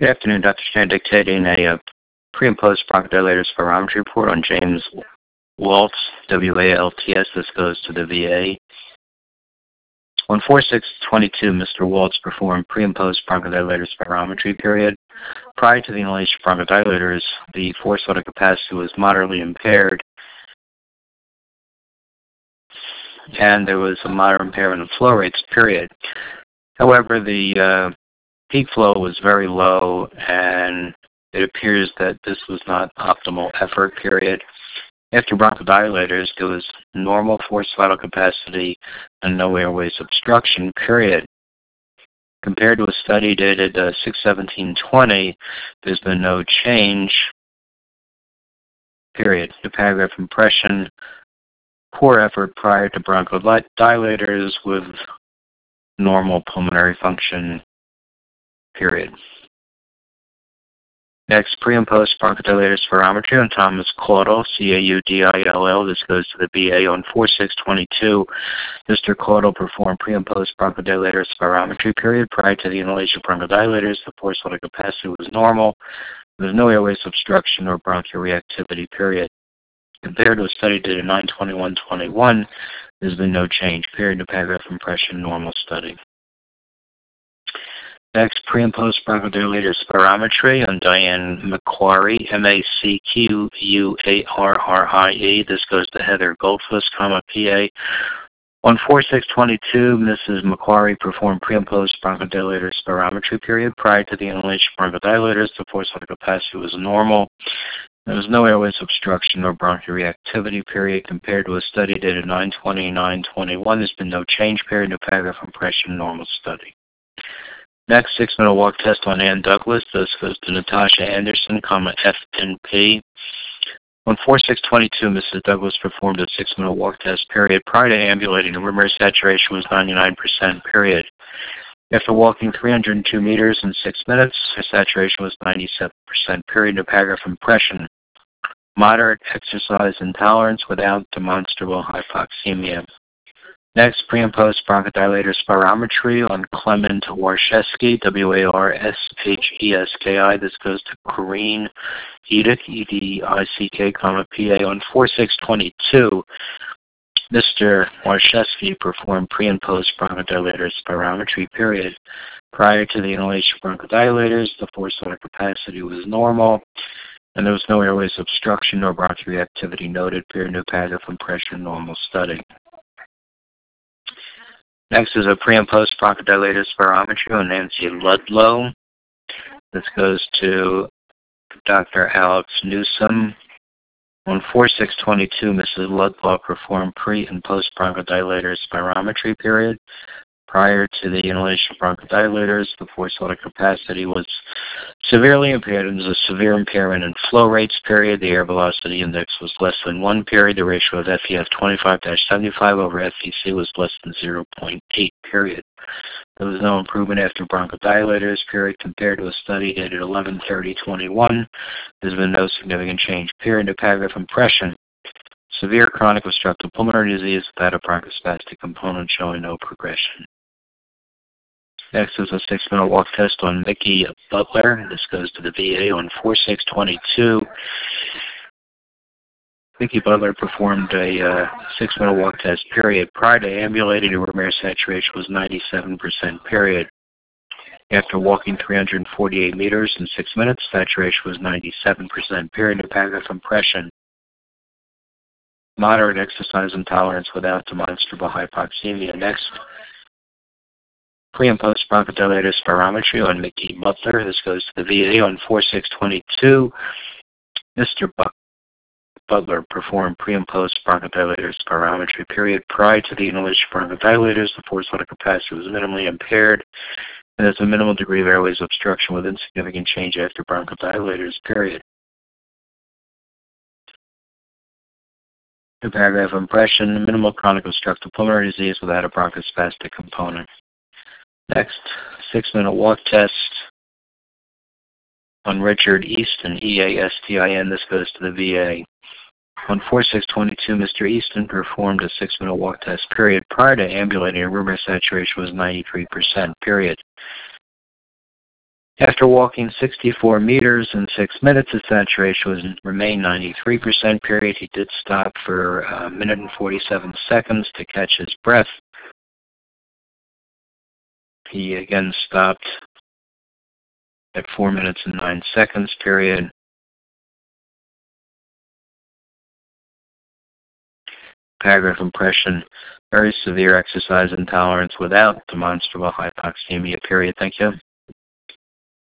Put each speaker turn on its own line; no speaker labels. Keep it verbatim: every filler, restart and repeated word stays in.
Good afternoon, Doctor Stan, dictating a uh, pre- and post-bronchodilator spirometry report on James Waltz, W A L T S. This goes to the V A. On four six twenty-two, Mister Waltz performed pre- and post-bronchodilator spirometry period. Prior to the inhalation of bronchodilators, the forced vital capacity was moderately impaired, and there was a moderate impairment of flow rates, period. However, the uh, peak flow was very low, and it appears that this was not optimal effort, period. After bronchodilators, there was normal forced vital capacity and no airways obstruction, period. Compared to a study dated uh, six seventeen twenty, there's been no change, period. The paragraph impression, poor effort prior to bronchodilators with normal pulmonary function, period. Next, pre- and post-bronchodilator spirometry on Thomas Caudle, C A U D I L L. This goes to the B A on four six twenty-two. Mister Caudle performed pre- and post-bronchodilator spirometry period. Prior to the inhalation of bronchodilators, the forced vital capacity was normal. There was no airways obstruction or bronchial reactivity, period. Compared to a study dated nine twenty-one twenty-one, there's been no change, period. The paragraph impression, normal study. Next, pre- and post-bronchodilator spirometry on Diane Macquarie, M A C Q U A R R I E. This goes to Heather Goldfuss, comma, P A. On four six twenty-two, Missus Macquarie performed pre- and post-bronchodilator spirometry period. Prior to the inhalation of bronchodilators, the forced vital capacity was normal. There was no airways obstruction or bronchial reactivity, period. Compared to a study dated nine twenty-nine twenty-one, there's been no change, period. No paragraph impression, normal study. Next, six-minute walk test on Ann Douglas. This goes to Natasha Anderson, comma, F N P. On four six twenty-two, Missus Douglas performed a six-minute walk test, period. Prior to ambulating, the room air saturation was ninety-nine percent, period. After walking three hundred two meters in six minutes, her saturation was ninety-seven percent, period. No paragraph impression. Moderate exercise intolerance without demonstrable hypoxemia. Next, pre- and post-bronchodilator spirometry on Clement Warshesky, W A R S H E S K I. This goes to Corrine Edick, E D I C K, comma, P A. On four six twenty-two, Mister Warshesky performed pre- and post-bronchodilator spirometry, period. Prior to the inhalation of bronchodilators, the forced vital capacity was normal, and there was no airways obstruction or bronchial reactivity noted, period. No paragraph impression, normal study. Next is a pre- and post-bronchodilator spirometry on Nancy Ludlow. This goes to Doctor Alex Newsom. On four six twenty-two, Missus Ludlow performed pre- and post-bronchodilator spirometry period. Prior to the inhalation of bronchodilators, the forced vital capacity was severely impaired, and there was a severe impairment in flow rates, period. The air velocity index was less than one, period. The ratio of F E F twenty-five seventy-five over F E C was less than zero point eight, period. There was no improvement after bronchodilators, period. Compared to a study dated eleven thirty twenty-one, there's been no significant change, period. The paragraph impression. Severe chronic obstructive pulmonary disease without a bronchospastic component showing no progression. Next is a six-minute walk test on Mickey Butler. This goes to the V A on four six twenty-two. Mickey Butler performed a uh, six-minute walk test, period. Prior to ambulating, the room air saturation was ninety-seven percent, period. After walking three hundred forty-eight meters in six minutes, saturation was ninety-seven percent, period. No paragraph impression. Moderate exercise intolerance without demonstrable hypoxemia. Next, pre- and post-bronchodilator spirometry on Mickey Butler. This goes to the V A on four six twenty-two. Mister Buck Butler performed pre- and post-bronchodilator spirometry period. Prior to the inhalation of bronchodilators, the forced vital capacity was minimally impaired, and there's a minimal degree of airways obstruction with insignificant change after bronchodilators, period. The paragraph impression, minimal chronic obstructive pulmonary disease without a bronchospastic component. Next, six-minute walk test on Richard Easton, E A S T I N. This goes to the V A. On four six twenty-two, Mister Easton performed a six-minute walk test, period. Prior to ambulating, room air saturation was ninety-three percent, period. After walking sixty-four meters in six minutes, his saturation was remained ninety-three percent period. He did stop for a minute and forty-seven seconds to catch his breath. He again stopped at four minutes and nine seconds period. Paragraph impression, very severe exercise intolerance without demonstrable hypoxemia period. Thank you.